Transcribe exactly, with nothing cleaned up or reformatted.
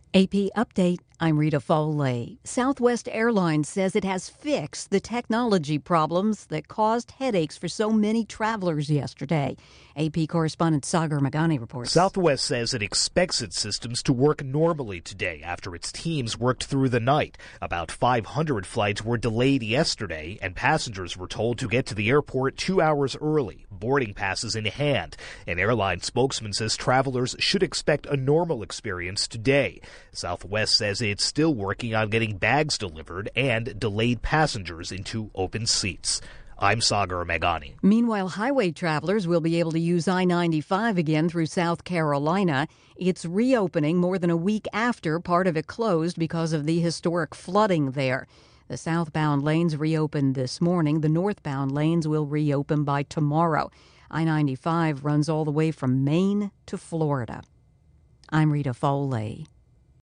A P Update, I'm Rita Foley. Southwest Airlines says it has fixed the technology problems that caused headaches for so many travelers yesterday. A P correspondent Sagar Meghani reports. Southwest says it expects its systems to work normally today after its teams worked through the night. About five hundred flights were delayed yesterday, and passengers were told to get to the airport two hours early, boarding passes in hand. An airline spokesman says travelers should expect a normal experience today. Southwest says it's still working on getting bags delivered and delayed passengers into open seats. I'm Sagar Meghani. Meanwhile, highway travelers will be able to use I ninety-five again through South Carolina. It's reopening more than a week after part of it closed because of the historic flooding there. The southbound lanes reopened this morning. The northbound lanes will reopen by tomorrow. I ninety-five runs all the way from Maine to Florida. I'm Rita Foley.